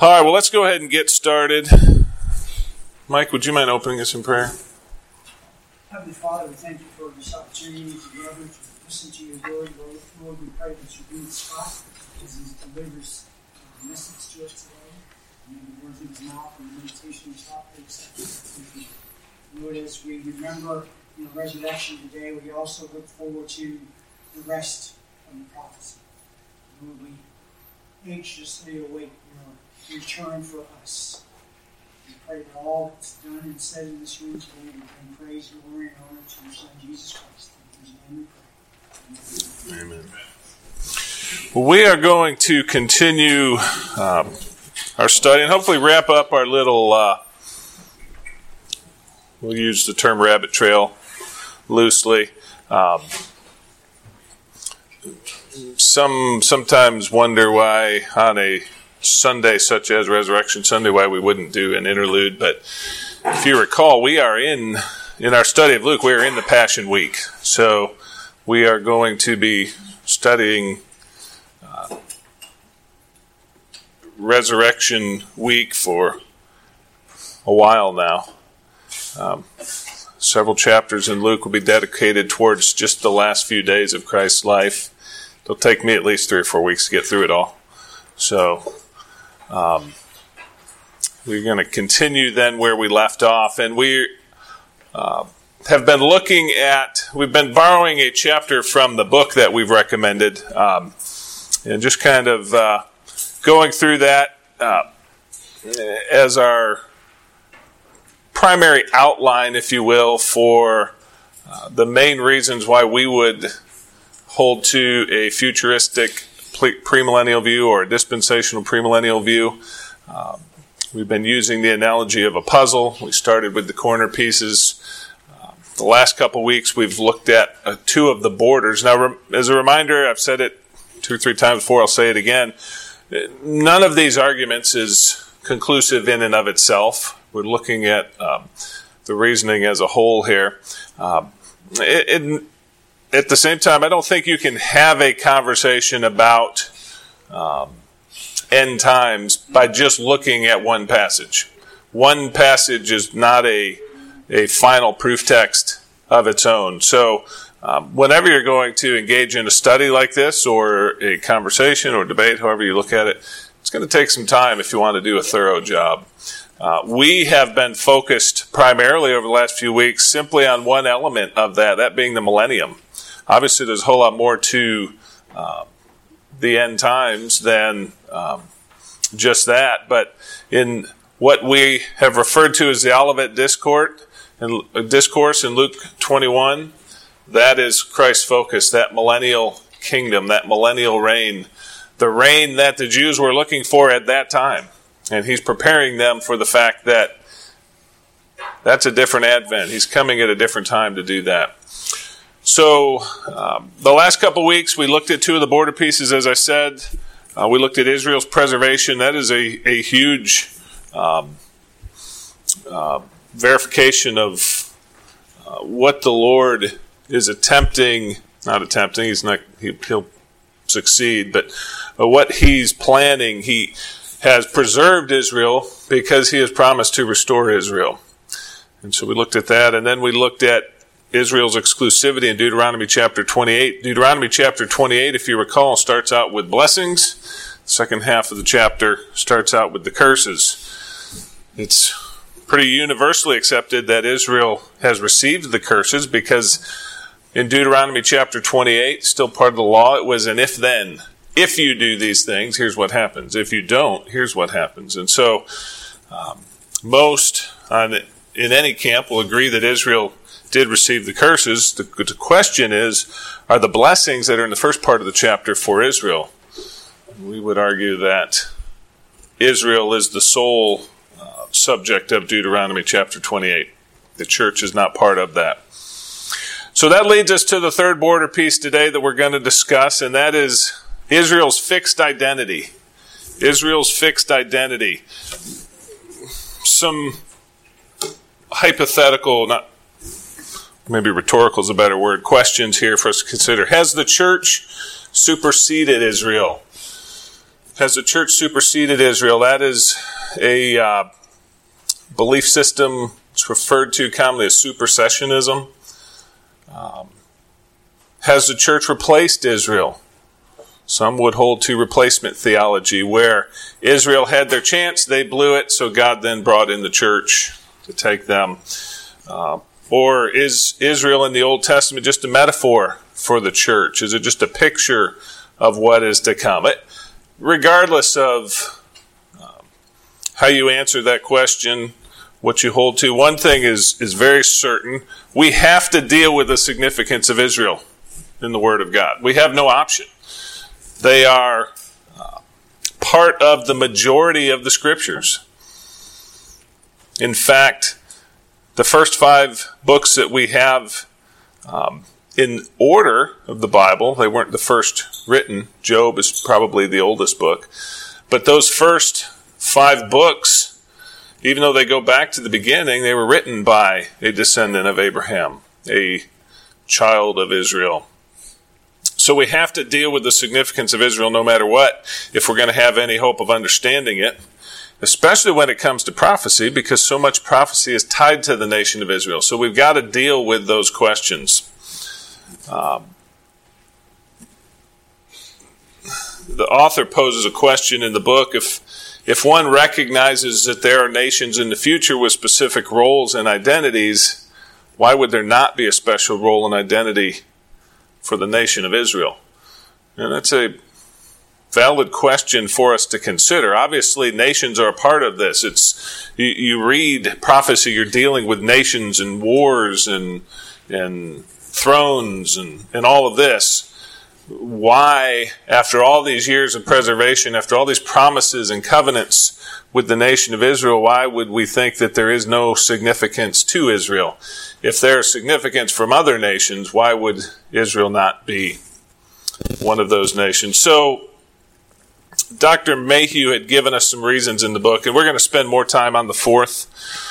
All right, well, let's go ahead and get started. Mike, would you mind opening us in prayer? Heavenly Father, we thank you for this opportunity to gather, to listen to your word. Lord, we pray that you be with Scott as he delivers a message to us today. And the words of his mouth and the meditation of his heart be accepted. Lord, as we remember resurrection today, we also look forward to the rest of the prophecy. Lord, we anxiously await your return for us. We pray that all that's done and said in this room today, we bring praise, glory, and honor to your Son, Jesus Christ. In his name we pray. Amen. Well, we are going to continue our study and hopefully wrap up our little, we'll use the term rabbit trail loosely. Sometimes wonder why on a Sunday such as Resurrection Sunday, why we wouldn't do an interlude. But if you recall, we are in our study of Luke, we are in the Passion Week. So we are going to be studying Resurrection Week for a while now. Several chapters in Luke will be dedicated towards just the last few days of Christ's life. It'll take me at least 3 or 4 weeks to get through it all. So we're going to continue then where we left off. And we have been we've been borrowing a chapter from the book that we've recommended, and just kind of going through that as our primary outline, if you will, for the main reasons why we would hold to a futuristic premillennial view or a dispensational premillennial view. We've been using the analogy of a puzzle. We started with the corner pieces. The last couple weeks we've looked at 2 of the borders. Now, as a reminder, I've said it 2 or 3 times before, I'll say it again. None of these arguments is conclusive in and of itself. We're looking at the reasoning as a whole here. At the same time, I don't think you can have a conversation about end times by just looking at one passage. One passage is not a final proof text of its own. So whenever you're going to engage in a study like this or a conversation or debate, however you look at it, it's going to take some time if you want to do a thorough job. We have been focused primarily over the last few weeks simply on one element of that being the millennium. Obviously, there's a whole lot more to the end times than just that. But in what we have referred to as the Olivet Discourse in Luke 21, that is Christ's focus, that millennial kingdom, that millennial reign, the reign that the Jews were looking for at that time. And he's preparing them for the fact that that's a different advent. He's coming at a different time to do that. So the last couple of weeks, we looked at 2 of the border pieces, as I said. We looked at Israel's preservation. That is a huge verification of what the Lord is he'll succeed, but what he's planning. He has preserved Israel because he has promised to restore Israel. And so we looked at that, and then we looked at Israel's exclusivity in Deuteronomy chapter 28. Deuteronomy chapter 28, if you recall, starts out with blessings. The second half of the chapter starts out with the curses. It's pretty universally accepted that Israel has received the curses because in Deuteronomy chapter 28, still part of the law, it was an if-then. If you do these things, here's what happens. If you don't, here's what happens. And so most in any camp will agree that Israel did receive the curses. The question is, are the blessings that are in the first part of the chapter for Israel? We would argue that Israel is the sole subject of Deuteronomy chapter 28. The church is not part of that. So that leads us to the third border piece today that we're going to discuss, and that is Israel's fixed identity. Israel's fixed identity. Some hypothetical, not maybe rhetorical is a better word, questions here for us to consider. Has the church superseded Israel? Has the church superseded Israel? That is a belief system. It's referred to commonly as supersessionism. Has the church replaced Israel? Some would hold to replacement theology, where Israel had their chance, they blew it, so God then brought in the church to take them. Or is Israel in the Old Testament just a metaphor for the church? Is it just a picture of what is to come? Regardless of how you answer that question, what you hold to, one thing is very certain. We have to deal with the significance of Israel in the Word of God. We have no option. They are part of the majority of the Scriptures. In fact, the first 5 books that we have in order of the Bible, they weren't the first written. Job is probably the oldest book. But those first 5 books, even though they go back to the beginning, they were written by a descendant of Abraham, a child of Israel. So we have to deal with the significance of Israel no matter what, if we're going to have any hope of understanding it, especially when it comes to prophecy, because so much prophecy is tied to the nation of Israel. So we've got to deal with those questions. The author poses a question in the book. If one recognizes that there are nations in the future with specific roles and identities, why would there not be a special role and identity for the nation of Israel? And that's a valid question for us to consider. Obviously, nations are a part of this. It's you read prophecy, you're dealing with nations and wars and thrones and all of this. Why, after all these years of preservation, after all these promises and covenants with the nation of Israel, why would we think that there is no significance to Israel? If there is significance from other nations, why would Israel not be one of those nations? So, Dr. Mayhew had given us some reasons in the book, and we're going to spend more time on the 4th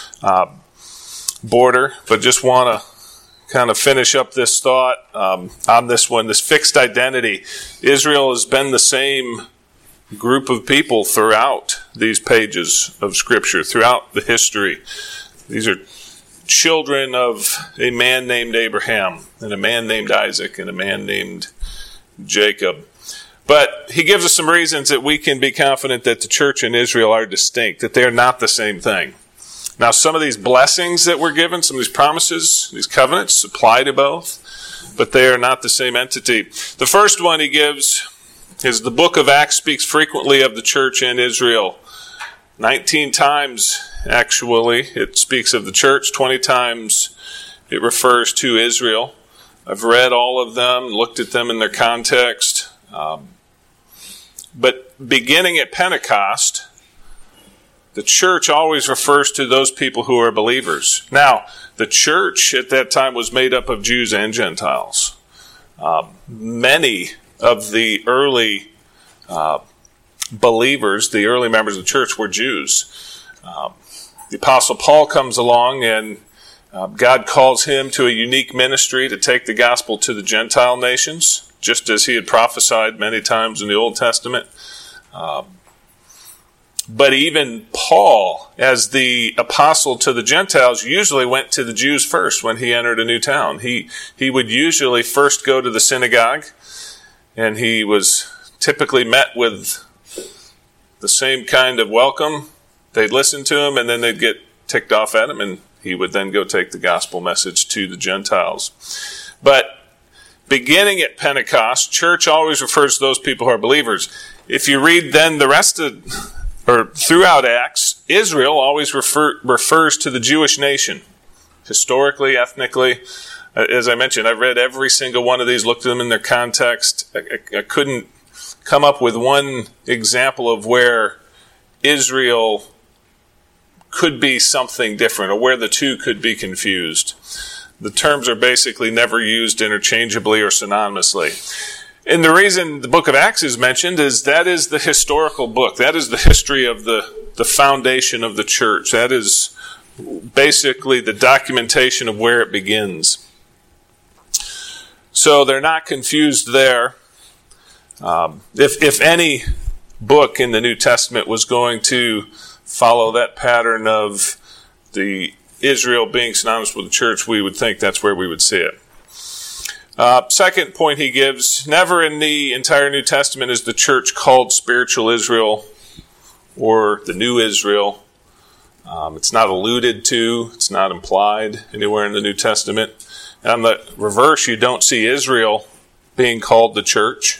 border, but just want to kind of finish up this thought on this one, this fixed identity. Israel has been the same group of people throughout these pages of Scripture, throughout the history. These are children of a man named Abraham, and a man named Isaac, and a man named Jacob. But he gives us some reasons that we can be confident that the church and Israel are distinct, that they are not the same thing. Now, some of these blessings that we're given, some of these promises, these covenants, apply to both, but they are not the same entity. The first one he gives is the book of Acts speaks frequently of the church and Israel. 19 times, actually, it speaks of the church. 20 times it refers to Israel. I've read all of them, looked at them in their context. But beginning at Pentecost, the church always refers to those people who are believers. Now, the church at that time was made up of Jews and Gentiles. Many of the early believers, the early members of the church, were Jews. The Apostle Paul comes along, and God calls him to a unique ministry to take the gospel to the Gentile nations, just as he had prophesied many times in the Old Testament. But even Paul, as the apostle to the Gentiles, usually went to the Jews first when he entered a new town. He would usually first go to the synagogue, and he was typically met with the same kind of welcome. They'd listen to him, and then they'd get ticked off at him, and he would then go take the gospel message to the Gentiles. But beginning at Pentecost, church always refers to those people who are believers. If you read then the rest of, or throughout Acts, Israel always refers to the Jewish nation, historically, ethnically. As I mentioned, I've read every single one of these, looked at them in their context. I couldn't come up with one example of where Israel could be something different, or where the two could be confused. The terms are basically never used interchangeably or synonymously. And the reason the book of Acts is mentioned is that is the historical book. That is the history of the foundation of the church. That is basically the documentation of where it begins. So they're not confused there. If any book in the New Testament was going to follow that pattern of the Israel being synonymous with the church, we would think that's where we would see it. Second point he gives, never in the entire New Testament is the church called spiritual Israel or the new Israel. It's not alluded to, it's not implied anywhere in the New Testament. And on the reverse, you don't see Israel being called the church.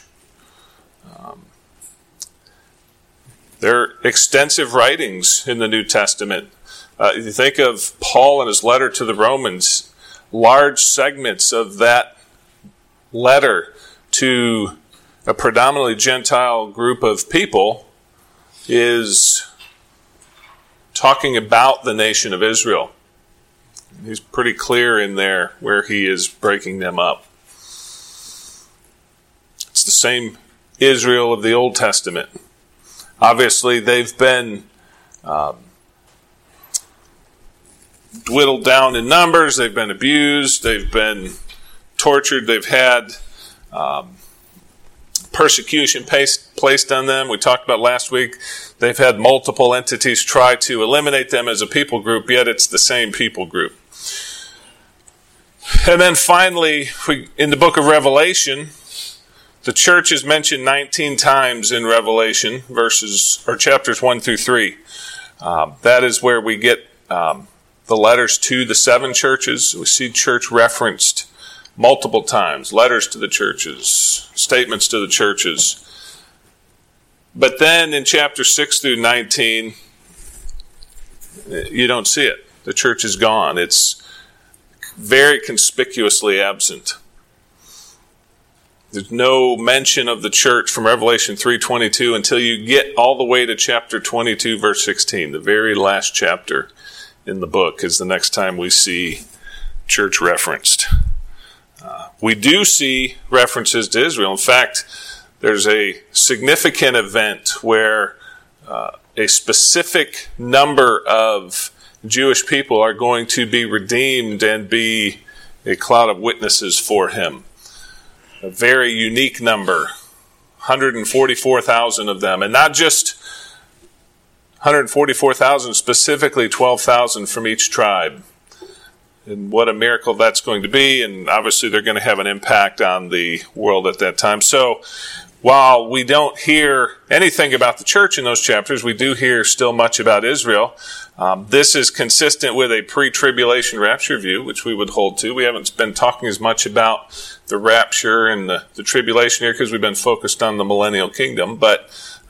There are extensive writings in the New Testament. You think of Paul and his letter to the Romans, large segments of that letter to a predominantly Gentile group of people is talking about the nation of Israel. He's pretty clear in there where he is breaking them up. It's the same Israel of the Old Testament. Obviously, they've been whittled down in numbers, they've been abused, they've been tortured, they've had persecution placed on them. We talked about last week, they've had multiple entities try to eliminate them as a people group, yet it's the same people group. And then finally, in the book of Revelation, the church is mentioned 19 times in Revelation, chapters 1 through 3. That is where we get the letters to the 7 churches. We see church referenced multiple times. Letters to the churches, statements to the churches. But then in chapters 6 through 19, you don't see it. The church is gone. It's very conspicuously absent. There's no mention of the church from Revelation 3:22 until you get all the way to chapter 22, verse 16. The very last chapter in the book is the next time we see church referenced. We do see references to Israel. In fact, there's a significant event where a specific number of Jewish people are going to be redeemed and be a cloud of witnesses for him. A very unique number, 144,000 of them, and not just 144,000, specifically 12,000 from each tribe. And what a miracle that's going to be, and obviously they're going to have an impact on the world at that time. So while we don't hear anything about the church in those chapters, we do hear still much about Israel. This is consistent with a pre-tribulation rapture view, which we would hold to. We haven't been talking as much about the rapture and the tribulation here because we've been focused on the millennial kingdom, but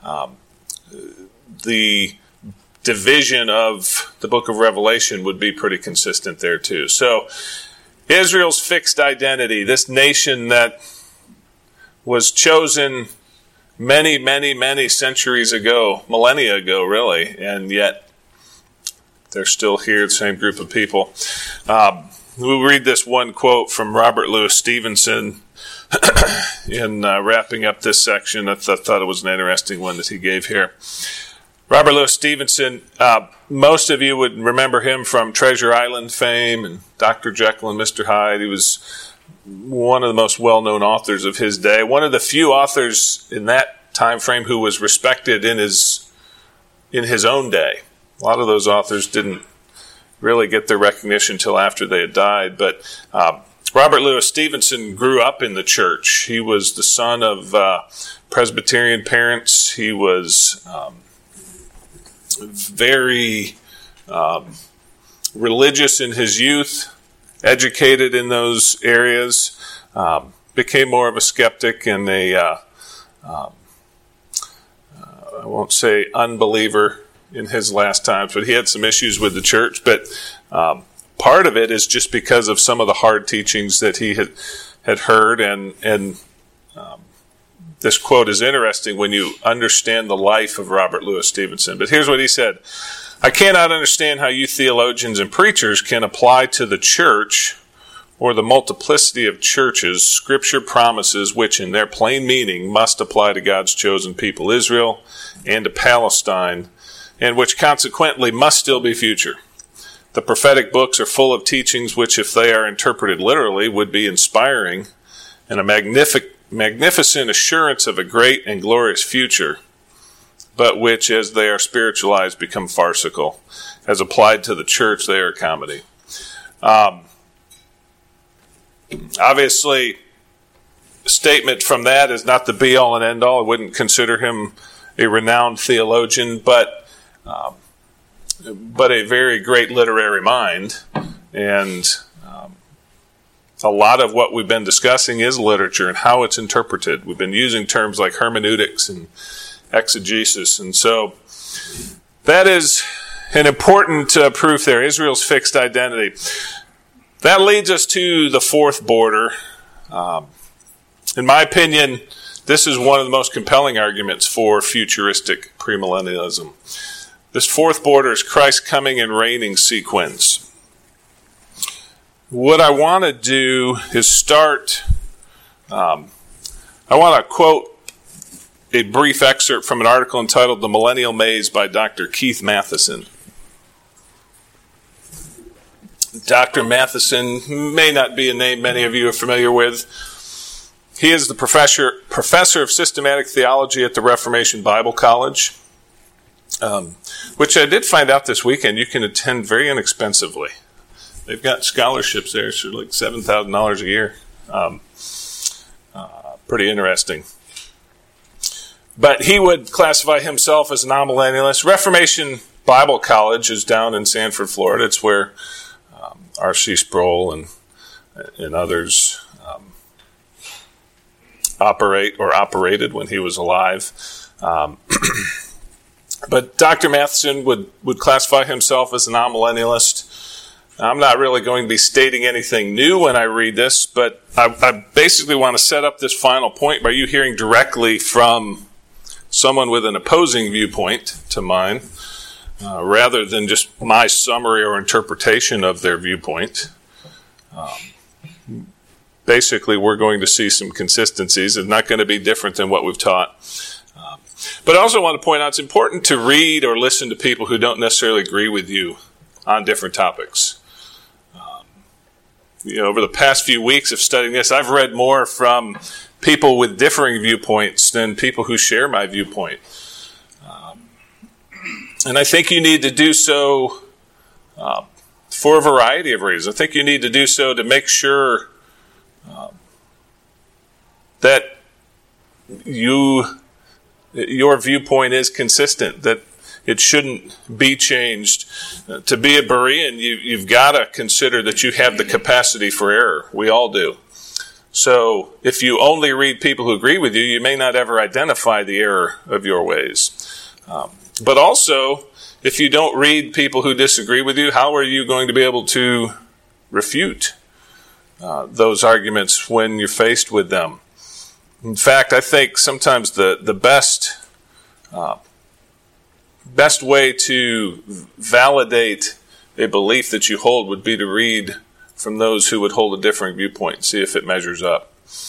the division of the book of Revelation would be pretty consistent there too. So Israel's fixed identity, this nation that was chosen many, many, many centuries ago, millennia ago really, and yet they're still here, the same group of people. We'll read this one quote from Robert Louis Stevenson in wrapping up this section. I thought it was an interesting one that he gave here. Robert Louis Stevenson, most of you would remember him from Treasure Island fame and Dr. Jekyll and Mr. Hyde. He was one of the most well-known authors of his day. One of the few authors in that time frame who was respected in his own day. A lot of those authors didn't really get their recognition until after they had died. But Robert Louis Stevenson grew up in the church. He was the son of Presbyterian parents. He was very religious in his youth, educated in those areas, became more of a skeptic and I won't say unbeliever in his last times, but he had some issues with the church. But part of it is just because of some of the hard teachings that he had heard, and this quote is interesting when you understand the life of Robert Louis Stevenson. But here's what he said: "I cannot understand how you theologians and preachers can apply to the church or the multiplicity of churches Scripture promises which in their plain meaning must apply to God's chosen people Israel and to Palestine, and which consequently must still be future. The prophetic books are full of teachings which, if they are interpreted literally, would be inspiring and a magnificent assurance of a great and glorious future. but which, as they are spiritualized, become farcical. As applied to the church, they are comedy. Obviously, a statement from that is not the be-all and end-all. I wouldn't consider him a renowned theologian, but a very great literary mind. And a lot of what we've been discussing is literature and how it's interpreted. We've been using terms like hermeneutics and exegesis. And so that is an important proof there, Israel's fixed identity. That leads us to the fourth border. In my opinion, this is one of the most compelling arguments for futuristic premillennialism. This fourth border is Christ's coming and reigning sequence. What I want to do is start, I want to quote a brief excerpt from an article entitled The Millennial Maze by Dr. Keith Matheson. Dr. Matheson may not be a name many of you are familiar with. He is the professor of systematic theology at the Reformation Bible College, which I did find out this weekend you can attend very inexpensively. They've got scholarships there, so like $7,000 a year. Pretty interesting. But he would classify himself as an amillennialist. Reformation Bible College is down in Sanford, Florida. It's where R.C. Sproul and others operated when he was alive. But Dr. Matheson would classify himself as an amillennialist. I'm not really going to be stating anything new when I read this, but I basically want to set up this final point by you hearing directly from someone with an opposing viewpoint to mine, rather than just my summary or interpretation of their viewpoint. Basically, we're going to see some consistencies. It's not going to be different than what we've taught. But I also want to point out it's important to read or listen to people who don't necessarily agree with you on different topics. Over the past few weeks of studying this, I've read more from people with differing viewpoints than people who share my viewpoint. And I think you need to do so for a variety of reasons. I think you need to do so to make sure that your viewpoint is consistent, that it shouldn't be changed. To be a Berean, you've got to consider that you have the capacity for error. We all do. So if you only read people who agree with you, you may not ever identify the error of your ways. But also, if you don't read people who disagree with you, how are you going to be able to refute those arguments when you're faced with them? In fact, I think sometimes the best way to validate a belief that you hold would be to read from those who would hold a differing viewpoint and see if it measures up.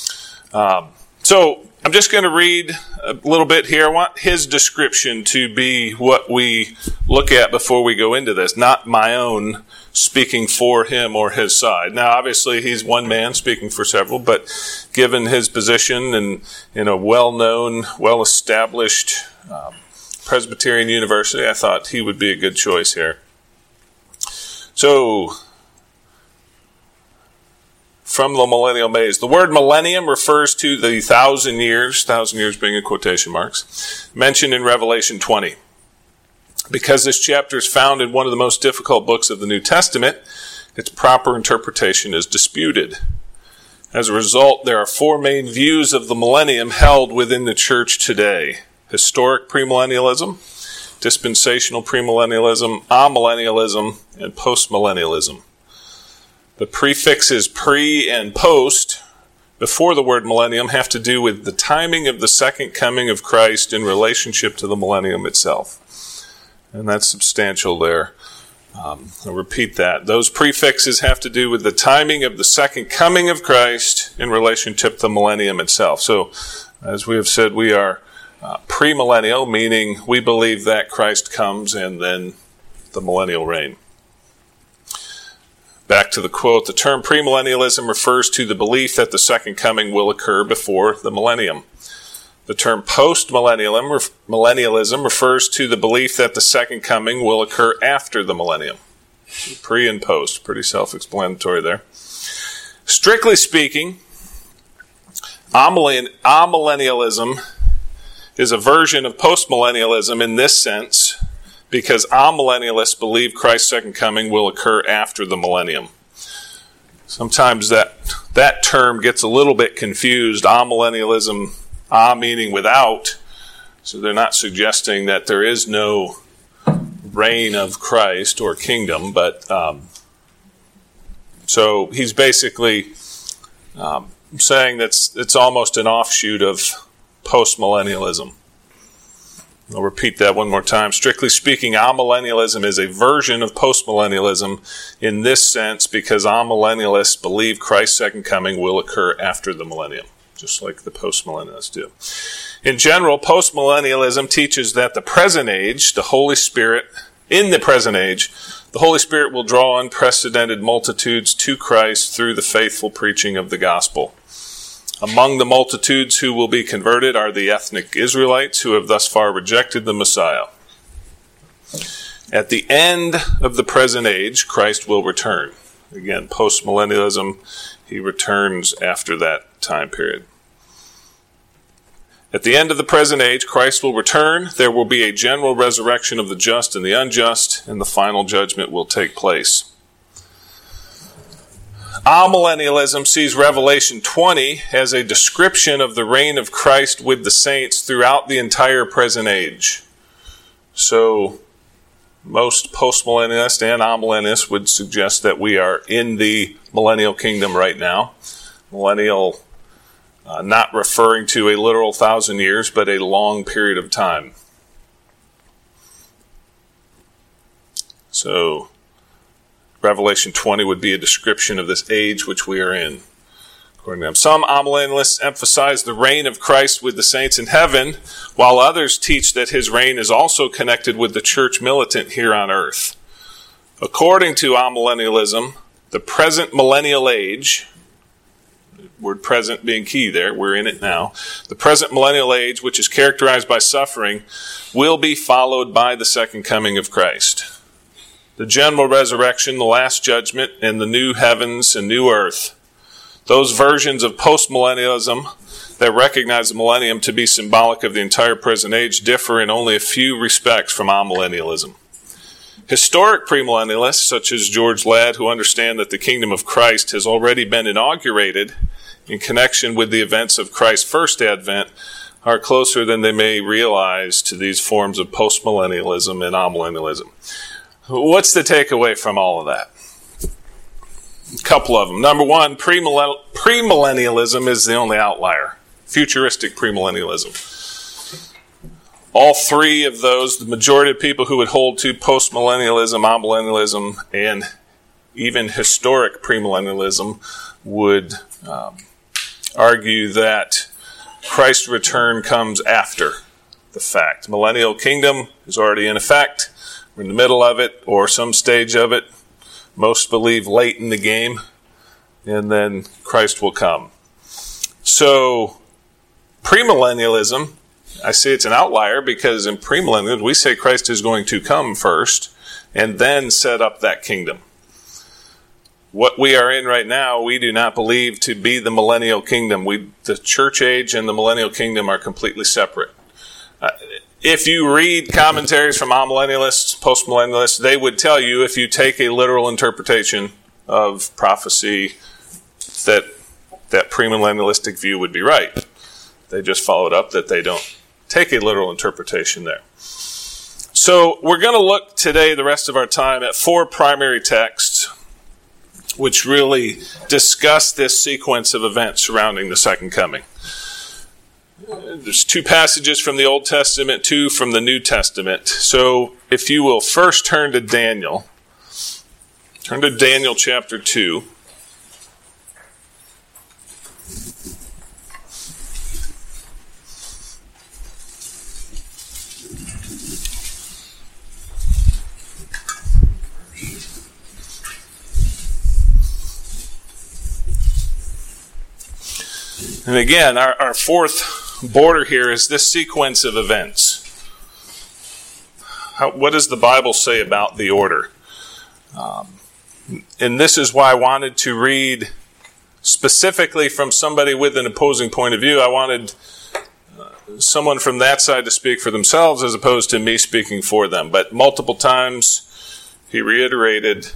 So I'm just going to read a little bit here. I want his description to be what we look at before we go into this, not my own speaking for him or his side. Now, obviously, he's one man speaking for several, but given his position and in a well-known, well-established Presbyterian university, I thought he would be a good choice here. So, from the Millennial Maze. The word millennium refers to the 1,000 years being in quotation marks, mentioned in Revelation 20. Because this chapter is found in one of the most difficult books of the New Testament, its proper interpretation is disputed. As a result, there are four main views of the millennium held within the church today: historic premillennialism, dispensational premillennialism, amillennialism, and postmillennialism. The prefixes pre and post before the word millennium have to do with the timing of the second coming of Christ in relationship to the millennium itself. And that's substantial there. I'll repeat that. Those prefixes have to do with the timing of the second coming of Christ in relationship to the millennium itself. So, as we have said, we are premillennial, meaning we believe that Christ comes and then the millennial reign. Back to the quote, the term premillennialism refers to the belief that the second coming will occur before the millennium. The term post-millennialism refers to the belief that the second coming will occur after the millennium. Pre and post, pretty self-explanatory there. Strictly speaking, amillennialism is a version of postmillennialism in this sense, because amillennialists believe Christ's second coming will occur after the millennium. Sometimes that term gets a little bit confused. Amillennialism, meaning without, so they're not suggesting that there is no reign of Christ or kingdom, but so he's basically saying that it's almost an offshoot of postmillennialism. I'll repeat that one more time. Strictly speaking, amillennialism is a version of postmillennialism in this sense because amillennialists believe Christ's second coming will occur after the millennium, just like the postmillennialists do. In general, postmillennialism teaches that the present age, the Holy Spirit will draw unprecedented multitudes to Christ through the faithful preaching of the gospel. Among the multitudes who will be converted are the ethnic Israelites who have thus far rejected the Messiah. At the end of the present age, Christ will return. Again, postmillennialism, he returns after that time period. At the end of the present age, Christ will return. There will be a general resurrection of the just and the unjust, and the final judgment will take place. Amillennialism sees Revelation 20 as a description of the reign of Christ with the saints throughout the entire present age. So, most postmillennialists and amillennialists would suggest that we are in the millennial kingdom right now. Millennial, not referring to a literal 1,000 years, but a long period of time. So, Revelation 20 would be a description of this age which we are in, according to them. Some amillennialists emphasize the reign of Christ with the saints in heaven, while others teach that his reign is also connected with the church militant here on earth. According to amillennialism, the present millennial age, word present being key there, we're in it now, the present millennial age, which is characterized by suffering, will be followed by the second coming of Christ. The general resurrection, the last judgment, and the new heavens and new earth. Those versions of postmillennialism that recognize the millennium to be symbolic of the entire present age differ in only a few respects from amillennialism. Historic premillennialists, such as George Ladd, who understand that the kingdom of Christ has already been inaugurated in connection with the events of Christ's first advent, are closer than they may realize to these forms of postmillennialism and amillennialism. What's the takeaway from all of that? A couple of them. Number one, premillennialism is the only outlier. Futuristic premillennialism. All three of those, the majority of people who would hold to postmillennialism, amillennialism, and even historic premillennialism would argue that Christ's return comes after the fact. Millennial kingdom is already in effect. We're in the middle of it or some stage of it. Most believe late in the game, and then Christ will come. So, premillennialism, I say it's an outlier because in premillennialism we say Christ is going to come first and then set up that kingdom. What we are in right now, we do not believe to be the millennial kingdom. The church age and the millennial kingdom are completely separate. If you read commentaries from amillennialists, postmillennialists, they would tell you if you take a literal interpretation of prophecy that premillennialistic view would be right. They just followed up that they don't take a literal interpretation there. So we're going to look today, the rest of our time, at 4 primary texts which really discuss this sequence of events surrounding the second coming. There's 2 passages from the Old Testament, 2 from the New Testament. So if you will first turn to Daniel. Turn to Daniel chapter 2. And again, our fourth border here is this sequence of events. What does the Bible say about the order? And this is why I wanted to read specifically from somebody with an opposing point of view. I wanted someone from that side to speak for themselves as opposed to me speaking for them. But multiple times he reiterated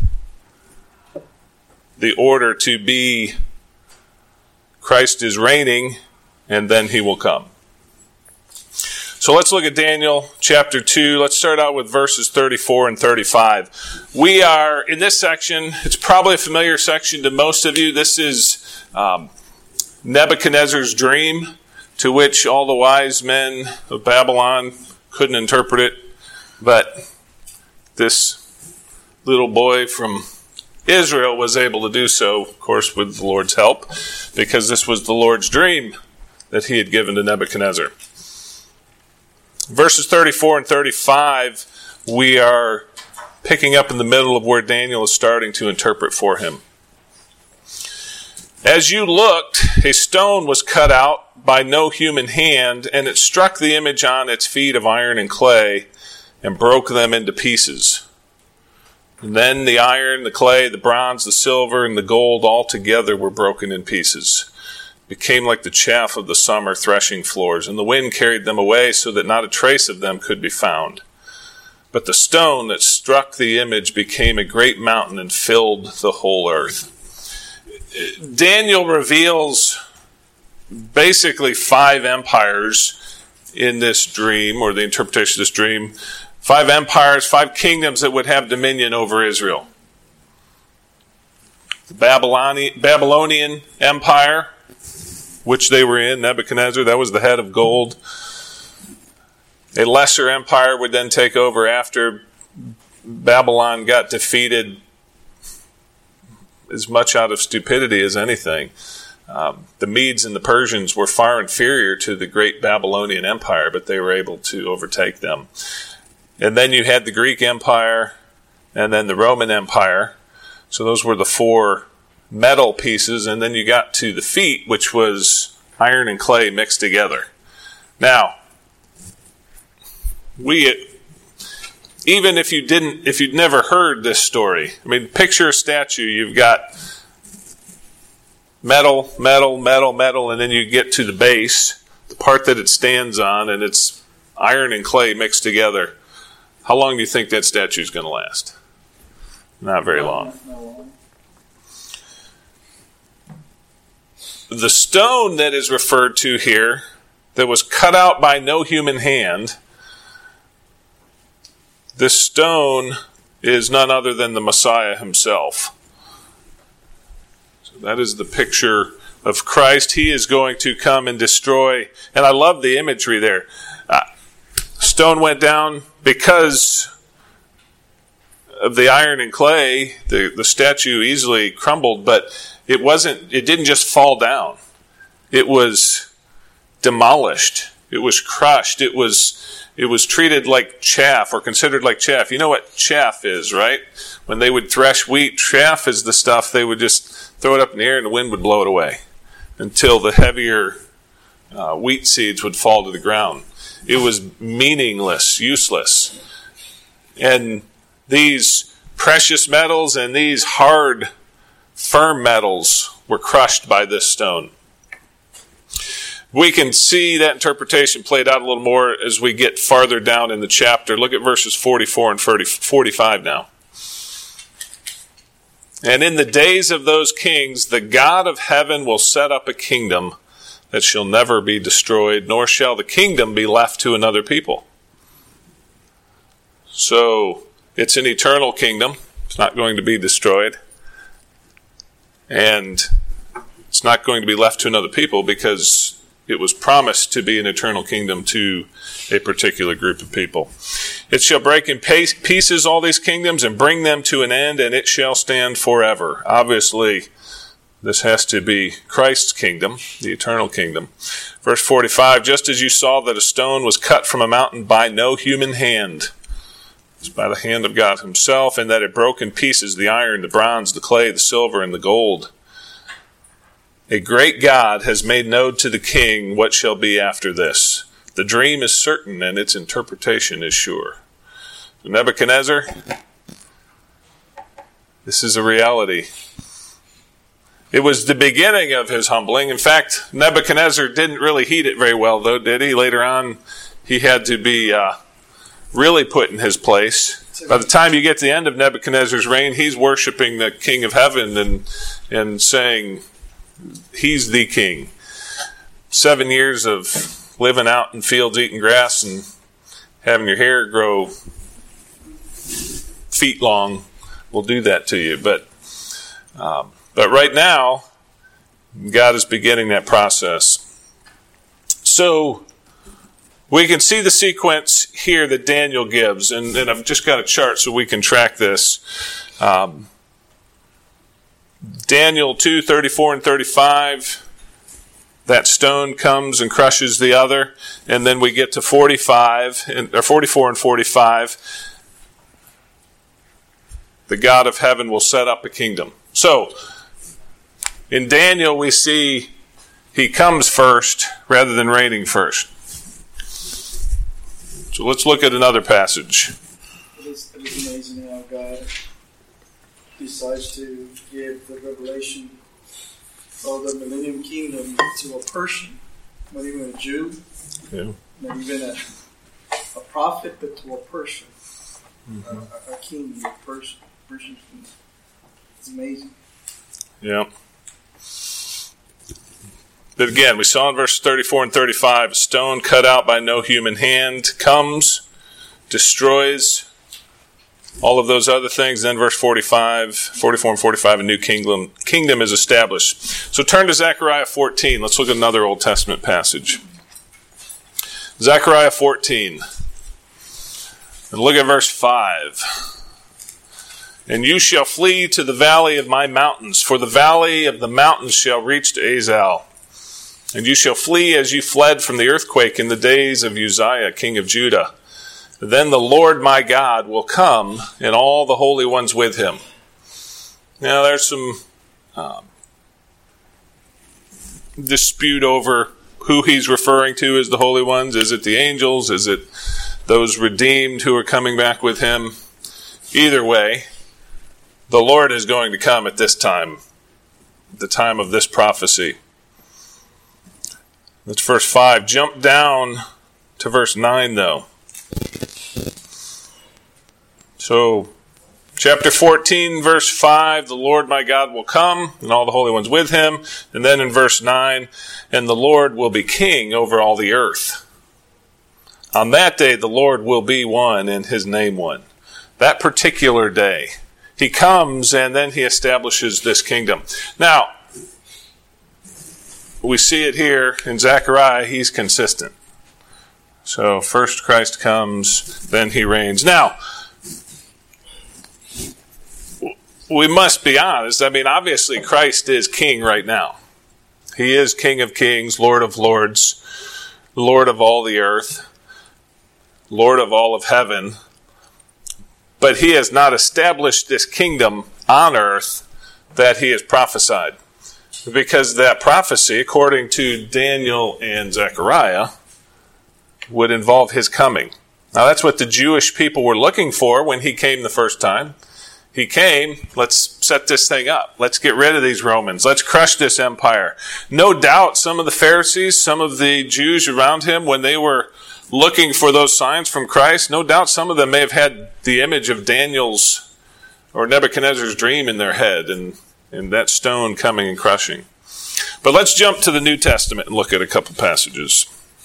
the order to be Christ is reigning and then he will come. So let's look at Daniel chapter 2. Let's start out with verses 34 and 35. We are in this section. It's probably a familiar section to most of you. This is Nebuchadnezzar's dream, to which all the wise men of Babylon couldn't interpret it. But this little boy from Israel was able to do so, of course, with the Lord's help, because this was the Lord's dream that he had given to Nebuchadnezzar. Verses 34 and 35, we are picking up in the middle of where Daniel is starting to interpret for him. As you looked, a stone was cut out by no human hand, and it struck the image on its feet of iron and clay and broke them into pieces. And then the iron, the clay, the bronze, the silver, and the gold all together were broken in pieces. Became like the chaff of the summer threshing floors, and the wind carried them away so that not a trace of them could be found. But the stone that struck the image became a great mountain and filled the whole earth. Daniel reveals basically 5 empires in this dream, or the interpretation of this dream. 5 empires, 5 kingdoms that would have dominion over Israel. The Babylonian Empire, which they were in, Nebuchadnezzar, that was the head of gold. A lesser empire would then take over after Babylon got defeated as much out of stupidity as anything. The Medes and the Persians were far inferior to the great Babylonian Empire, but they were able to overtake them. And then you had the Greek Empire and then the Roman Empire. So those were the 4 metal pieces, and then you got to the feet, which was iron and clay mixed together. Now, even if you'd never heard this story, I mean, picture a statue. You've got metal, and then you get to the base, the part that it stands on, and it's iron and clay mixed together. How long do you think that statue is going to last? Not very long. The stone that is referred to here, that was cut out by no human hand, this stone is none other than the Messiah himself. So that is the picture of Christ. He is going to come and destroy, and I love the imagery there. Stone went down because of the iron and clay. The statue easily crumbled, but it didn't just fall down. It was demolished. It was crushed. It was treated like chaff, or considered like chaff. You know what chaff is, right? When they would thresh wheat, chaff is the stuff they would just throw it up in the air and the wind would blow it away until the heavier wheat seeds would fall to the ground. It was meaningless, useless. And these precious metals and these hard, firm metals were crushed by this stone. We can see that interpretation played out a little more as we get farther down in the chapter. Look at verses 44 and 45 now. And in the days of those kings, the God of heaven will set up a kingdom that shall never be destroyed, nor shall the kingdom be left to another people. So, it's an eternal kingdom. It's not going to be destroyed. And it's not going to be left to another people because it was promised to be an eternal kingdom to a particular group of people. It shall break in pieces all these kingdoms and bring them to an end, and it shall stand forever. Obviously, this has to be Christ's kingdom, the eternal kingdom. Verse 45, just as you saw that a stone was cut from a mountain by no human hand, it's by the hand of God himself, and that it broke in pieces the iron, the bronze, the clay, the silver, and the gold. A great God has made known to the king what shall be after this. The dream is certain and its interpretation is sure. So Nebuchadnezzar, this is a reality. It was the beginning of his humbling. In fact, Nebuchadnezzar didn't really heed it very well, though, did he? Later on, he had to be really put in his place. By the time you get to the end of Nebuchadnezzar's reign, he's worshiping the King of Heaven and saying he's the king. 7 years of living out in fields, eating grass, and having your hair grow feet long will do that to you. But right now, God is beginning that process. So we can see the sequence here that Daniel gives, and I've just got a chart so we can track this. Daniel 2, 34 and 35, that stone comes and crushes the other, and then we get to 44 and 45. The God of heaven will set up a kingdom. So, in Daniel we see he comes first rather than reigning first. So let's look at another passage. It is amazing how God decides to give the revelation of the Millennium Kingdom to a Persian, not even a Jew, not even a prophet, but to a Persian, a king, a Persian king. It's amazing. Yeah. But again, we saw in verse 34 and 35, a stone cut out by no human hand comes, destroys all of those other things. Then verse 44 and 45, a new kingdom is established. So turn to Zechariah 14. Let's look at another Old Testament passage. Zechariah 14. And look at verse 5. And you shall flee to the valley of my mountains, for the valley of the mountains shall reach to Azal. And you shall flee as you fled from the earthquake in the days of Uzziah, king of Judah. Then the Lord my God will come, and all the holy ones with him. Now there's some dispute over who he's referring to as the holy ones. Is it the angels? Is it those redeemed who are coming back with him? Either way, the Lord is going to come at this time, the time of this prophecy. That's verse 5. Jump down to verse 9, though. So, chapter 14, verse 5, the Lord my God will come, and all the holy ones with him. And then in verse 9, and the Lord will be king over all the earth. On that day, the Lord will be one, and his name one. That particular day, he comes, and then he establishes this kingdom. Now, we see it here in Zechariah, he's consistent. So, first Christ comes, then he reigns. Now, we must be honest. I mean, obviously, Christ is king right now. He is King of kings, Lord of lords, Lord of all the earth, Lord of all of heaven. But he has not established this kingdom on earth that he has prophesied. Because that prophecy, according to Daniel and Zechariah, would involve his coming. Now, that's what the Jewish people were looking for when he came the first time. He came, let's set this thing up. Let's get rid of these Romans. Let's crush this empire. No doubt some of the Pharisees, some of the Jews around him, when they were looking for those signs from Christ, no doubt some of them may have had the image of Daniel's or Nebuchadnezzar's dream in their head and that stone coming and crushing. But let's jump to the New Testament and look at a couple passages.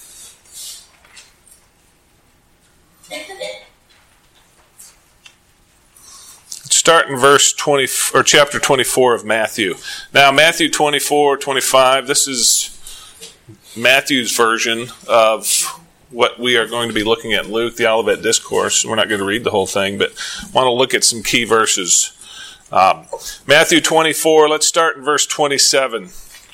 Start in verse 20 or chapter 24 of Matthew. Now, Matthew 24, 25, this is Matthew's version of what we are going to be looking at in Luke, the Olivet Discourse. We're not going to read the whole thing, but want to look at some key verses. Matthew 24, let's start in verse 27.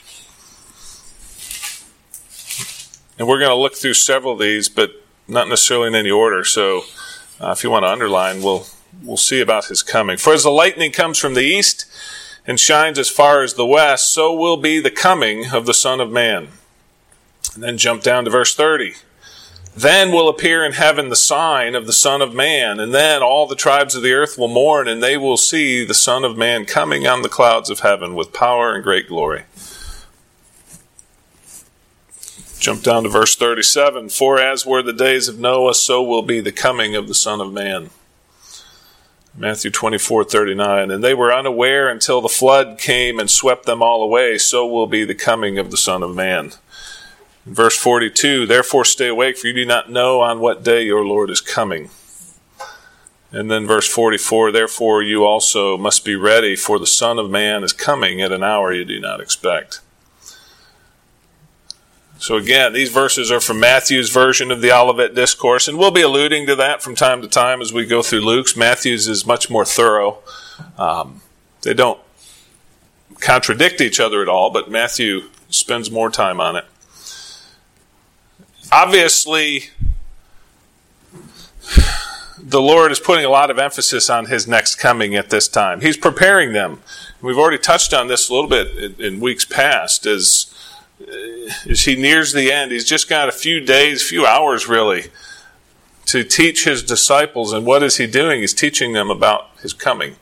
And we're going to look through several of these, but not necessarily in any order. So if you want to underline, we'll see about his coming. For as the lightning comes from the east and shines as far as the west, so will be the coming of the Son of Man. And then jump down to verse 30. Then will appear in heaven the sign of the Son of Man, and then all the tribes of the earth will mourn, and they will see the Son of Man coming on the clouds of heaven with power and great glory. Jump down to verse 37. For as were the days of Noah, so will be the coming of the Son of Man. Matthew 24:39. And they were unaware until the flood came and swept them all away, so will be the coming of the Son of Man. Verse 42, therefore stay awake, for you do not know on what day your Lord is coming. And then verse 44, therefore you also must be ready, for the Son of Man is coming at an hour you do not expect. So again, these verses are from Matthew's version of the Olivet Discourse, and we'll be alluding to that from time to time as we go through Luke's. Matthew's is much more thorough. They don't contradict each other at all, but Matthew spends more time on it. Obviously, the Lord is putting a lot of emphasis on his next coming at this time. He's preparing them. We've already touched on this a little bit in weeks past. As he nears the end, he's just got a few days, few hours really, to teach his disciples. And what is he doing? He's teaching them about his coming.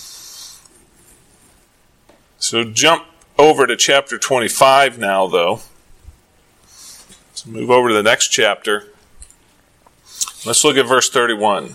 So jump over to chapter 25 now, though. So move over to the next chapter. Let's look at verse 31.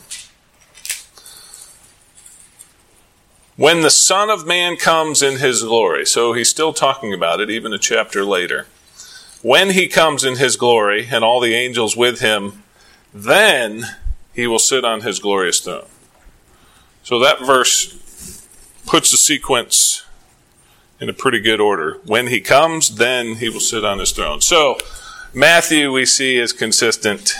When the Son of Man comes in his glory. So he's still talking about it, even a chapter later. When he comes in his glory, and all the angels with him, then he will sit on his glorious throne. So that verse puts the sequence in a pretty good order. When he comes, then he will sit on his throne. So Matthew, we see, is consistent.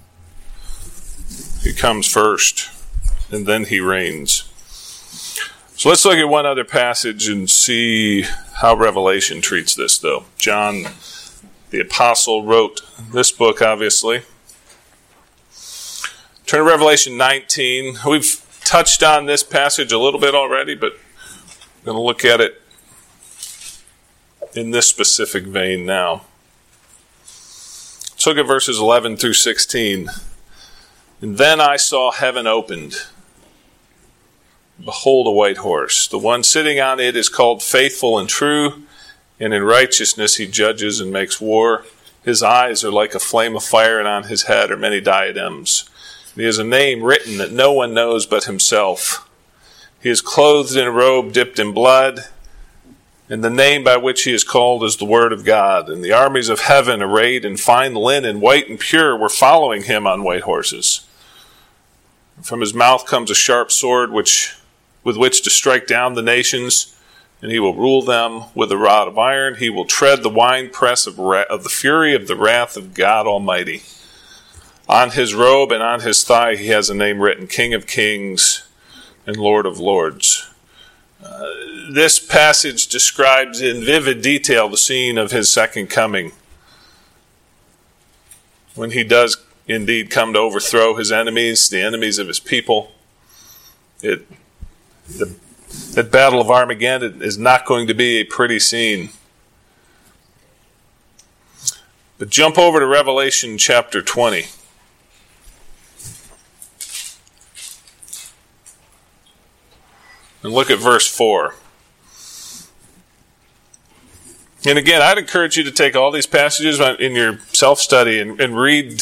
He comes first, and then he reigns. So let's look at one other passage and see how Revelation treats this, though. John, the apostle, wrote this book, obviously. Turn to Revelation 19. We've touched on this passage a little bit already, but I'm going to look at it in this specific vein now. Let's look at verses 11 through 16. And then I saw heaven opened. Behold, a white horse. The one sitting on it is called Faithful and True, and in righteousness he judges and makes war. His eyes are like a flame of fire, and on his head are many diadems. And he has a name written that no one knows but himself. He is clothed in a robe dipped in blood, and the name by which he is called is the Word of God. And the armies of heaven, arrayed in fine linen, white and pure, were following him on white horses. From his mouth comes a sharp sword with which to strike down the nations, and he will rule them with a rod of iron. He will tread the winepress of the fury of the wrath of God Almighty. On his robe and on his thigh he has a name written, King of Kings and Lord of Lords. This passage describes in vivid detail the scene of his second coming, when he does indeed come to overthrow his enemies, the enemies of his people. That Battle of Armageddon is not going to be a pretty scene. But jump over to Revelation chapter 20. And look at verse 4. And again, I'd encourage you to take all these passages in your self-study and read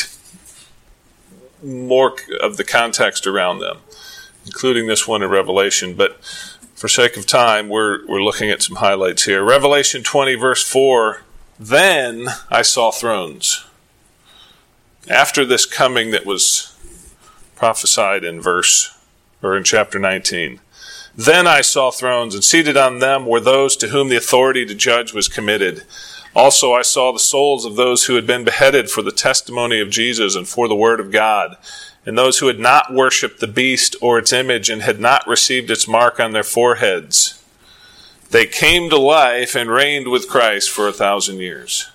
more of the context around them, including this one in Revelation. But for sake of time, we're looking at some highlights here. Revelation 20, verse 4, then I saw thrones. After this coming that was prophesied in chapter 19. Then I saw thrones, and seated on them were those to whom the authority to judge was committed. Also I saw the souls of those who had been beheaded for the testimony of Jesus and for the word of God, and those who had not worshipped the beast or its image and had not received its mark on their foreheads. They came to life and reigned with Christ for 1,000 years.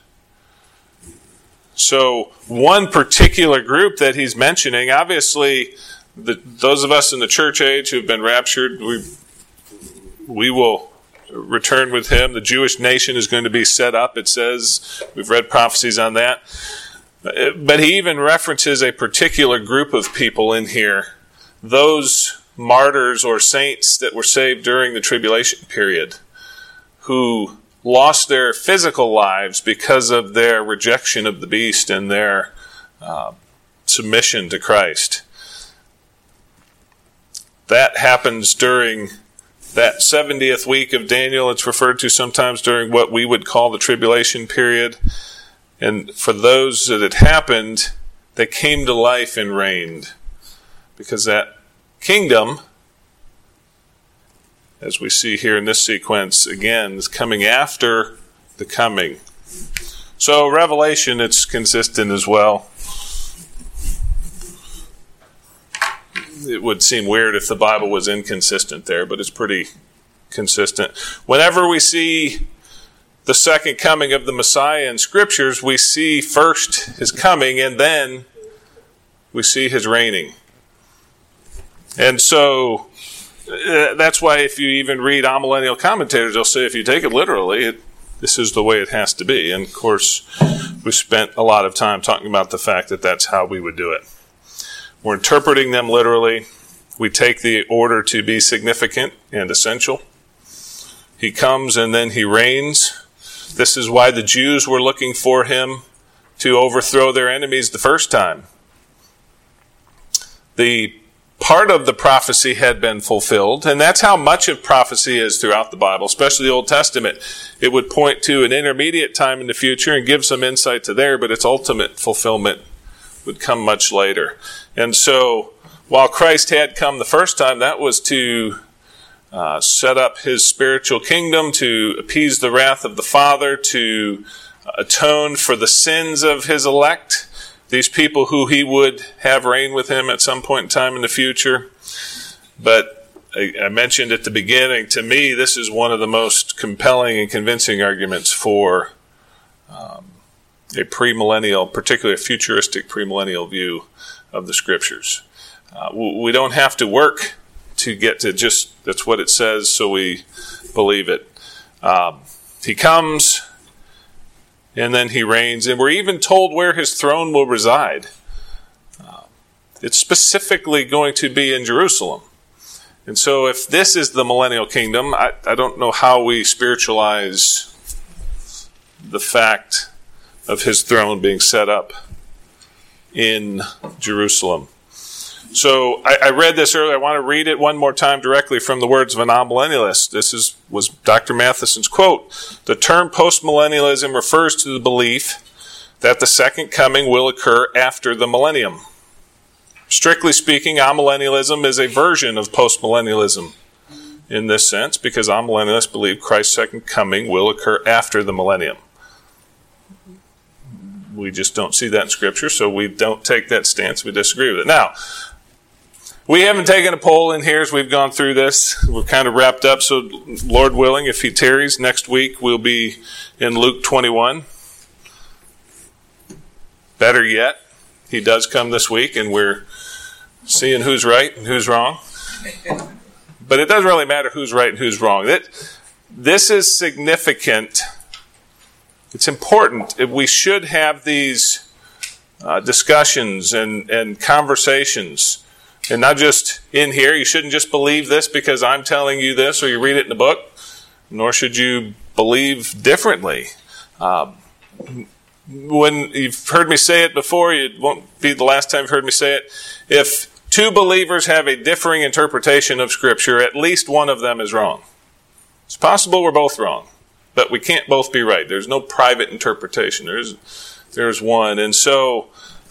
So one particular group that he's mentioning, obviously, those of us in the church age who have been raptured, we will return with him. The Jewish nation is going to be set up, it says. We've read prophecies on that. But he even references a particular group of people in here, those martyrs or saints that were saved during the tribulation period, who lost their physical lives because of their rejection of the beast and their submission to Christ. That happens during that 70th week of Daniel. It's referred to sometimes during what we would call the tribulation period. And for those that it happened, they came to life and reigned. Because that kingdom, as we see here in this sequence, again, is coming after the coming. So Revelation, it's consistent as well. It would seem weird if the Bible was inconsistent there, but it's pretty consistent. Whenever we see the second coming of the Messiah in Scriptures, we see first his coming and then we see his reigning. And so that's why if you even read amillennial commentators, they'll say if you take it literally, this is the way it has to be. And of course, we spent a lot of time talking about the fact that that's how we would do it. We're interpreting them literally. We take the order to be significant and essential. He comes and then he reigns. This is why the Jews were looking for him to overthrow their enemies the first time. The part of the prophecy had been fulfilled, and that's how much of prophecy is throughout the Bible, especially the Old Testament. It would point to an intermediate time in the future and give some insight to there, but its ultimate fulfillment would come much later. And so, while Christ had come the first time, that was to set up his spiritual kingdom, to appease the wrath of the Father, to atone for the sins of his elect, these people who he would have reign with him at some point in time in the future. But I mentioned at the beginning, to me, this is one of the most compelling and convincing arguments for a premillennial, particularly a futuristic premillennial view of the Scriptures. We don't have to work to get to just, that's what it says, so we believe it. He comes, and then he reigns, and we're even told where his throne will reside. It's specifically going to be in Jerusalem. And so if this is the millennial kingdom, I don't know how we spiritualize the fact of his throne being set up in Jerusalem. So I read this earlier. I want to read it one more time directly from the words of an amillennialist. This was Dr. Matheson's quote. The term postmillennialism refers to the belief that the second coming will occur after the millennium. Strictly speaking, amillennialism is a version of postmillennialism in this sense, because amillennialists believe Christ's second coming will occur after the millennium. We just don't see that in Scripture, so we don't take that stance. We disagree with it. Now, we haven't taken a poll in here as we've gone through this. We're kind of wrapped up, so Lord willing, if he tarries, next week we'll be in Luke 21. Better yet, he does come this week, and we're seeing who's right and who's wrong. But it doesn't really matter who's right and who's wrong. This is significant. It's important. We should have these discussions and conversations. And not just in here. You shouldn't just believe this because I'm telling you this or you read it in the book. Nor should you believe differently. When you've heard me say it before, it won't be the last time you've heard me say it. If two believers have a differing interpretation of Scripture, at least one of them is wrong. It's possible we're both wrong. But we can't both be right. There's no private interpretation. There's one. And so,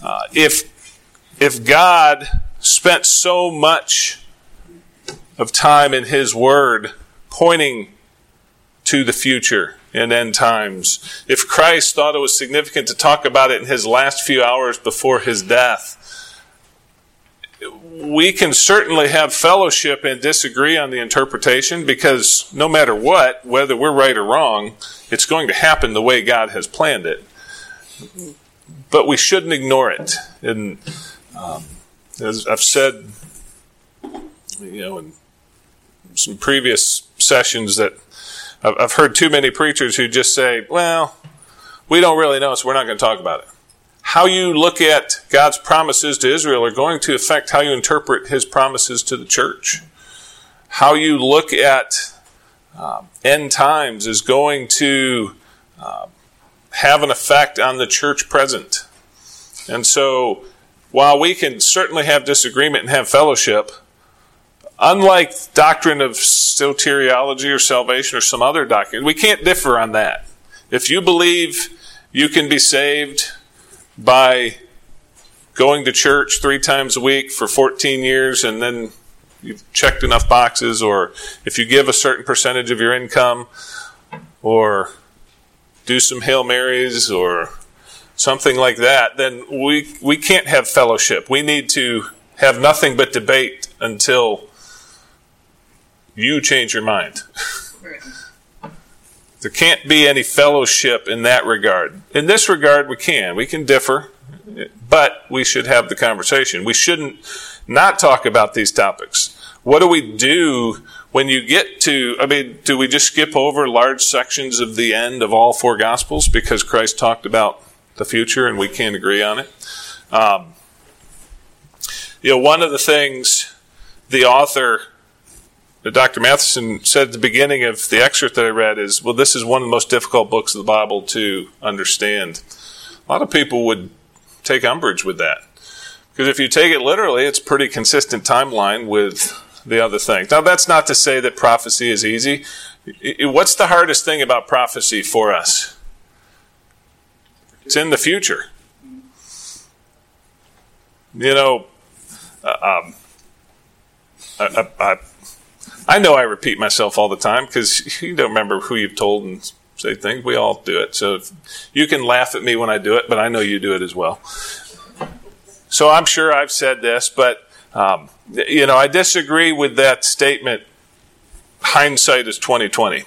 if God spent so much of time in his word pointing to the future and end times, if Christ thought it was significant to talk about it in his last few hours before his death, we can certainly have fellowship and disagree on the interpretation, because no matter what, whether we're right or wrong, it's going to happen the way God has planned it. But we shouldn't ignore it. And as I've said, in some previous sessions, that I've heard too many preachers who just say, well, we don't really know, so we're not going to talk about it. How you look at God's promises to Israel are going to affect how you interpret his promises to the church. How you look at end times is going to have an effect on the church present. And so, while we can certainly have disagreement and have fellowship, unlike doctrine of soteriology or salvation or some other doctrine, we can't differ on that. If you believe you can be saved by going to church 3 times a week for 14 years and then you've checked enough boxes, or if you give a certain percentage of your income, or do some Hail Marys or something like that, then we can't have fellowship. We need to have nothing but debate until you change your mind. There can't be any fellowship in that regard. In this regard, we can differ, but we should have the conversation. We shouldn't not talk about these topics. What do we do when you get to, do we just skip over large sections of the end of all 4 Gospels because Christ talked about the future and we can't agree on it? One of the things the author, Dr. Matheson, said at the beginning of the excerpt that I read is, well, this is one of the most difficult books of the Bible to understand. A lot of people would take umbrage with that. Because if you take it literally, it's a pretty consistent timeline with the other things. Now, that's not to say that prophecy is easy. What's the hardest thing about prophecy for us? It's in the future. I know I repeat myself all the time because you don't remember who you've told and say things. We all do it. So you can laugh at me when I do it, but I know you do it as well. So I'm sure I've said this, but I disagree with that statement, hindsight is 20/20.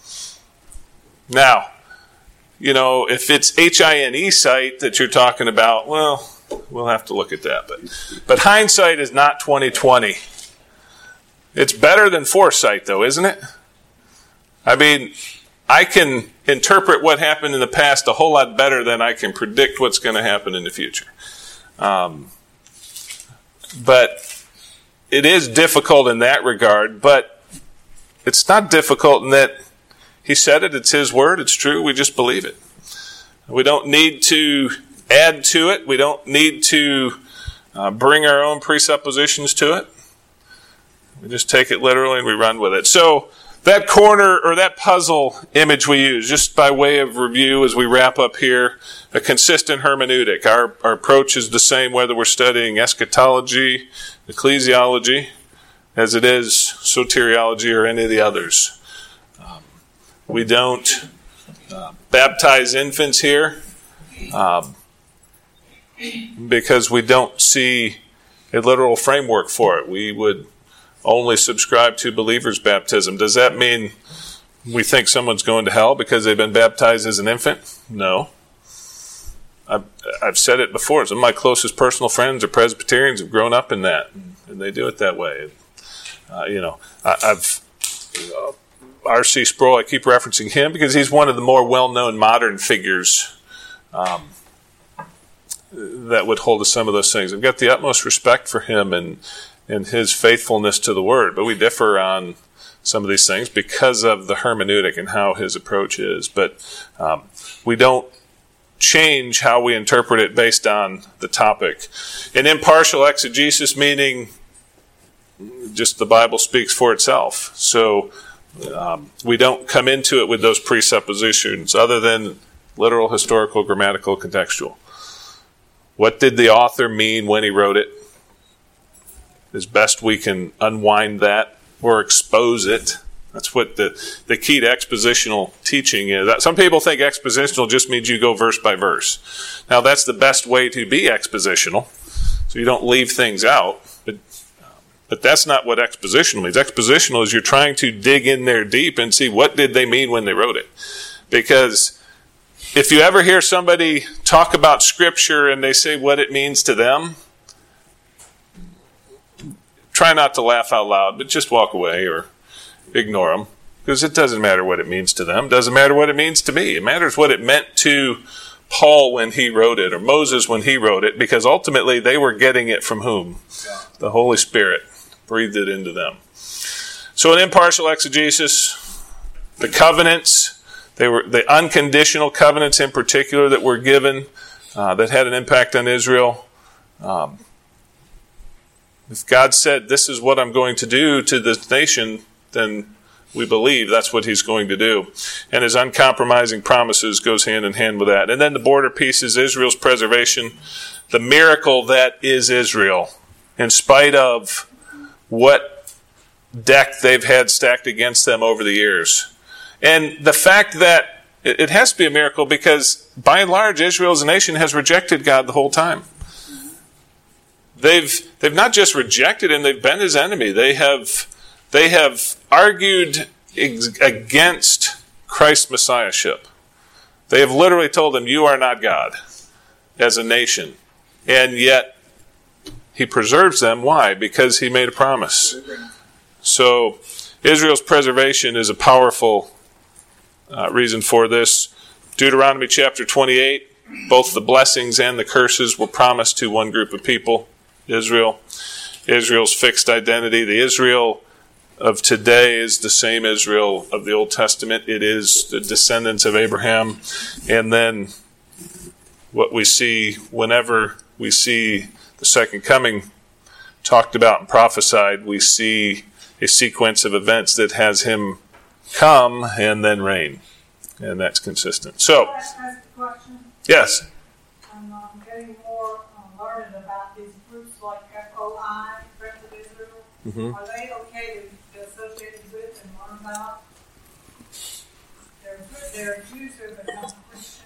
Now, if it's HINE sight that you're talking about, well, we'll have to look at that. But hindsight is not 20/20. It's better than foresight, though, isn't it? I can interpret what happened in the past a whole lot better than I can predict what's going to happen in the future. But it is difficult in that regard, but it's not difficult in that he said it, it's his word, it's true, we just believe it. We don't need to add to it. We don't need to bring our own presuppositions to it. We just take it literally and we run with it. So that corner or that puzzle image we use, just by way of review as we wrap up here, a consistent hermeneutic. Our approach is the same whether we're studying eschatology, ecclesiology, as it is soteriology or any of the others. We don't baptize infants here because we don't see a literal framework for it. We would only subscribe to believers' baptism. Does that mean we think someone's going to hell because they've been baptized as an infant? No. I've said it before. Some of my closest personal friends are Presbyterians, have grown up in that, and they do it that way. R.C. Sproul, I keep referencing him because he's one of the more well-known modern figures that would hold to some of those things. I've got the utmost respect for him and his faithfulness to the Word, but we differ on some of these things because of the hermeneutic and how his approach is. But we don't change how we interpret it based on the topic. An impartial exegesis, meaning just the Bible speaks for itself. So we don't come into it with those presuppositions other than literal, historical, grammatical, contextual. What did the author mean when he wrote it? As best we can unwind that or expose it. That's what the key to expositional teaching is. Some people think expositional just means you go verse by verse. Now, that's the best way to be expositional, so you don't leave things out. But that's not what expositional means. Expositional is you're trying to dig in there deep and see what did they mean when they wrote it. Because if you ever hear somebody talk about Scripture and they say what it means to them, try not to laugh out loud, but just walk away or ignore them. Because it doesn't matter what it means to them. It doesn't matter what it means to me. It matters what it meant to Paul when he wrote it, or Moses when he wrote it, because ultimately they were getting it from whom? The Holy Spirit breathed it into them. So an impartial exegesis, the covenants, they were the unconditional covenants in particular that were given, that had an impact on Israel. If God said, this is what I'm going to do to this nation, then we believe that's what he's going to do. And his uncompromising promises goes hand in hand with that. And then the border piece is Israel's preservation, the miracle that is Israel, in spite of what deck they've had stacked against them over the years. And the fact that it has to be a miracle because, by and large, Israel as a nation has rejected God the whole time. They've not just rejected him, they've been his enemy. They have argued against Christ's messiahship. They have literally told him, you are not God as a nation. And yet, he preserves them. Why? Because he made a promise. So, Israel's preservation is a powerful reason for this. Deuteronomy chapter 28, both the blessings and the curses were promised to one group of people, Israel. Israel's fixed identity. The Israel of today is the same Israel of the Old Testament. It is the descendants of Abraham. And then what we see whenever we see the second coming talked about and prophesied, we see a sequence of events that has him come and then reign. And that's consistent. So, can I ask a question? Yes. I'm getting more learned about these groups like FOI, Friends of Israel. Mm-hmm. Are they okay to be associated with and learn about? They're Jews who have become Christians.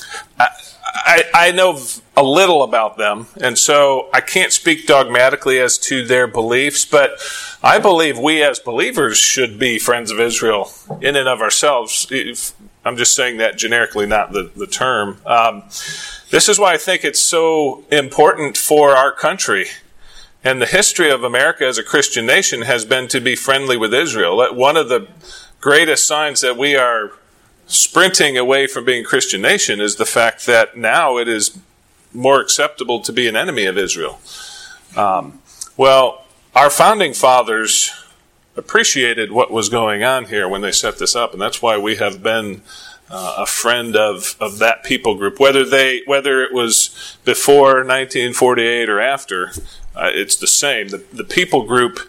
I know a little about them, and so I can't speak dogmatically as to their beliefs, but I believe we as believers should be friends of Israel in and of ourselves. I'm just saying that generically, not the term. This is why I think it's so important for our country. And the history of America as a Christian nation has been to be friendly with Israel. One of the greatest signs that we are sprinting away from being a Christian nation is the fact that now it is more acceptable to be an enemy of Israel. Well, our founding fathers appreciated what was going on here when they set this up, and that's why we have been a friend of that people group. Whether it was before 1948 or after, it's the same. The people group.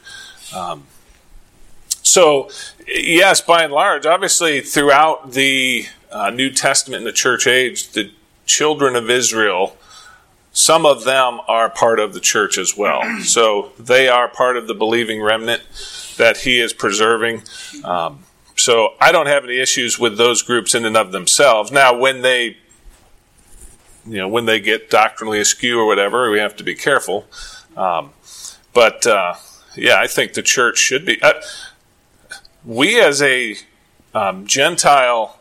So, yes, by and large, obviously throughout the New Testament and the church age, the children of Israel, some of them are part of the church as well. So they are part of the believing remnant that he is preserving. So I don't have any issues with those groups in and of themselves. Now, when they get doctrinally askew or whatever, we have to be careful. But I think the church should be. We as a Gentile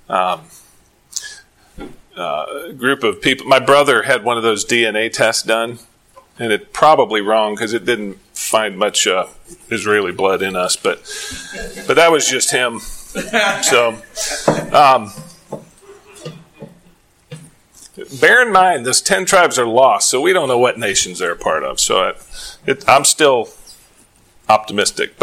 group of people, my brother had one of those DNA tests done, and it's probably wrong because it didn't find much Israeli blood in us, but that was just him. So, bear in mind, those 10 tribes are lost, so we don't know what nations they're a part of. So I'm still optimistic,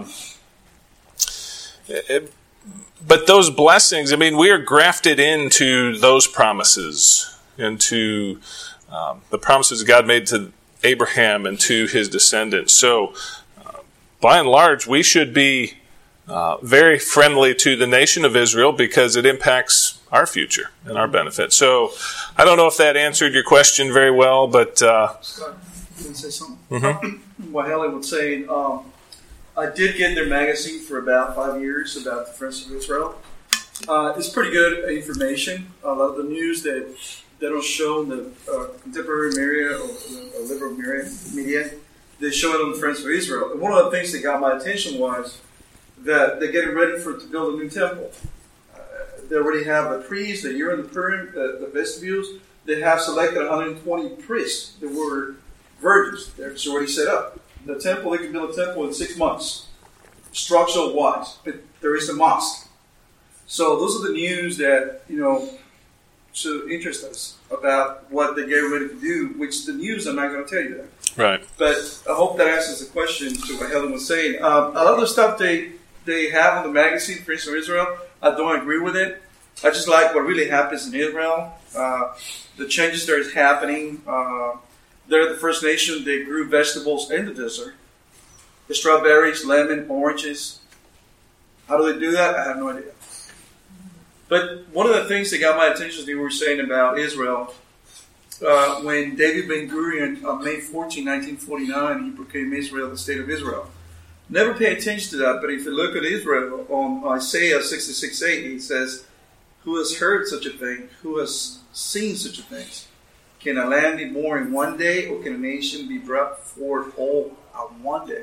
but those blessings, I mean, we are grafted into those promises, into the promises God made to Abraham and to his descendants. So, by and large, we should be very friendly to the nation of Israel because it impacts our future and our benefit. So, I don't know if that answered your question very well, but... Scott, can I say something? Mm-hmm. What Haley was saying, I did get their magazine for about 5 years about the Friends of Israel. It's pretty good information. A lot of the news that they don't show in the contemporary media or liberal media, they show it on the Friends of Israel. And one of the things that got my attention was that they're getting ready to build a new temple. They already have the priests, the urine, the vestibules. They have selected 120 priests that were virgins. They're already set up. The temple, they can build a temple in 6 months. structural-wise, but there is a mosque. So those are the news that, should interest us about what they're getting ready to do, which the news, I'm not going to tell you that. Right. But I hope that answers the question to what Helen was saying. A lot of the stuff they have on the magazine, Prince of Israel, I don't agree with it. I just like what really happens in Israel. The changes that is happening. They're the first nation. They grew vegetables in the desert. The strawberries, lemon, oranges. How do they do that? I have no idea. But one of the things that got my attention, you were saying about Israel, when David Ben-Gurion, on May 14, 1949, he proclaimed Israel the state of Israel. Never pay attention to that, but if you look at Israel, on Isaiah 66:8, he says, "Who has heard such a thing? Who has seen such a thing? Can a land be born in one day, or can a nation be brought forth all on one day?"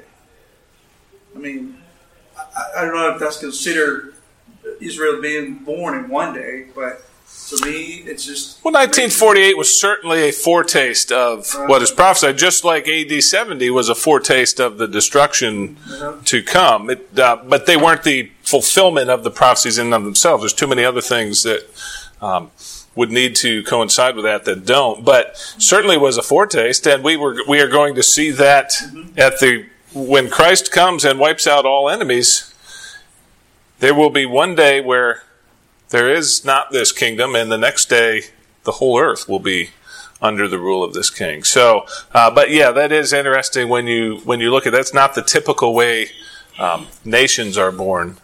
I mean, I don't know if that's considered Israel being born in one day, but to me, it's just... Well, 1948 was certainly a foretaste of what is prophesied, just like AD 70 was a foretaste of the destruction to come. But they weren't the fulfillment of the prophecies in and of themselves. There's too many other things that would need to coincide with that don't. But certainly was a foretaste, and we are going to see that when Christ comes and wipes out all enemies. There will be one day where there is not this kingdom, and the next day the whole earth will be under the rule of this king. So, but yeah, that is interesting when you look at that's not the typical way nations are born.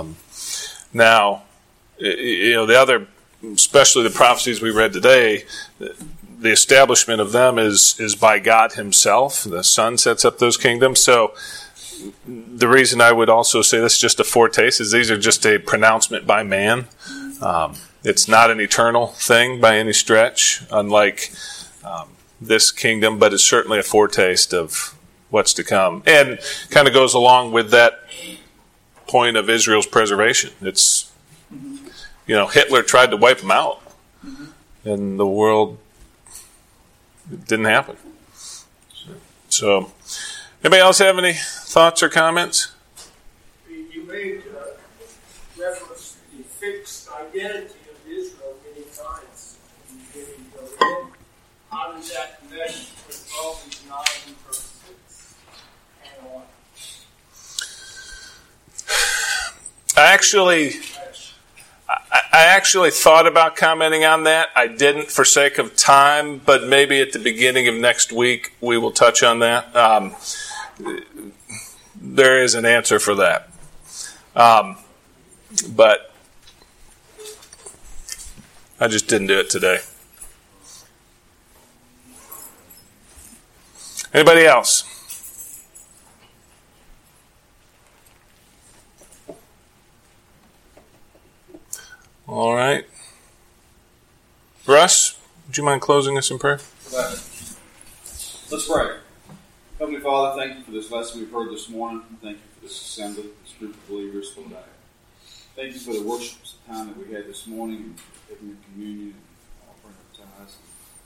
Now, the other, especially the prophecies we read today, the establishment of them is by God Himself. The Son sets up those kingdoms. So, the reason I would also say this is just a foretaste is these are just a pronouncement by man. It's not an eternal thing by any stretch, unlike this kingdom, but it's certainly a foretaste of what's to come. And kind of goes along with that point of Israel's preservation. It's, Hitler tried to wipe them out, and the world, it didn't happen. So, anybody else have any thoughts or comments? You made reference to the fixed identity of Israel many times. How does that connect with Romans 9 verse 6 and on? I actually thought about commenting on that. I didn't for sake of time, but maybe at the beginning of next week we will touch on that. There is an answer for that. But I just didn't do it today. Anybody else? All right. Russ, would you mind closing us in prayer? Let's pray. Heavenly Father, thank you for this lesson we've heard this morning. Thank you for this assembly, this group of believers today. Thank you for the worship time that we had this morning, and giving the communion and offering of tithes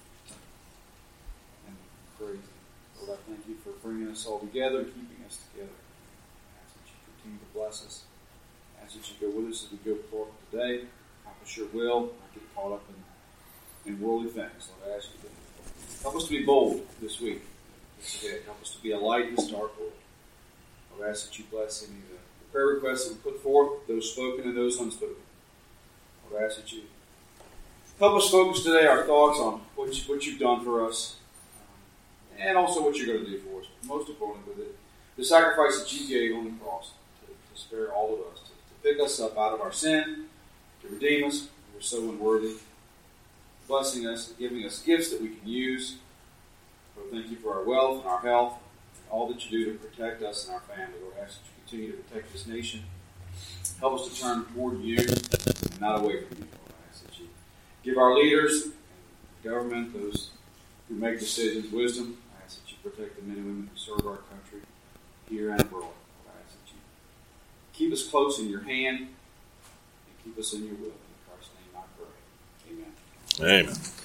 and praise. Lord, I thank you for bringing us all together and keeping us together. I ask that you continue to bless us. I ask that you go with us as we go forward today. Help us your will, not get caught up in worldly things. Lord, I ask you to help us to be bold this week. Help us to be a light in this dark world. I ask that you bless any of the prayer requests that we put forth, those spoken and those unspoken. I ask that you help us focus today our thoughts on what you've done for us, and also what you're going to do for us. Most importantly, with it, the sacrifice that you gave on the cross to spare all of us, to pick us up out of our sin, to redeem us. We're so unworthy, blessing us and giving us gifts that we can use. Lord, thank you for our wealth and our health, and all that you do to protect us and our family. Lord, I ask that you continue to protect this nation. Help us to turn toward you and not away from you. Lord, I ask that you give our leaders and government, those who make decisions, wisdom. I ask that you protect the men and women who serve our country here and abroad. Lord, I ask that you keep us close in your hand and keep us in your will. In Christ's name I pray. Amen. Amen.